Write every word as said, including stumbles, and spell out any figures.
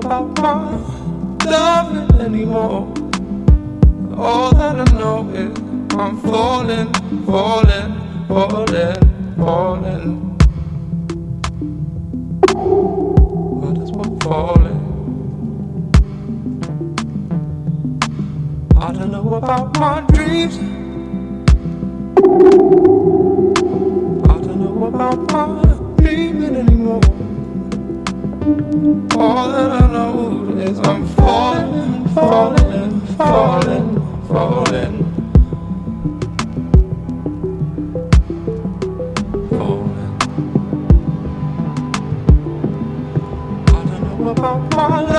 about my loving anymore. All that I know is I'm falling, falling, falling, falling. What is what falling? I don't know about my dreams. I don't know about my dreaming anymore. All that I know is I'm falling, falling, falling, falling, falling. I don't know about my life.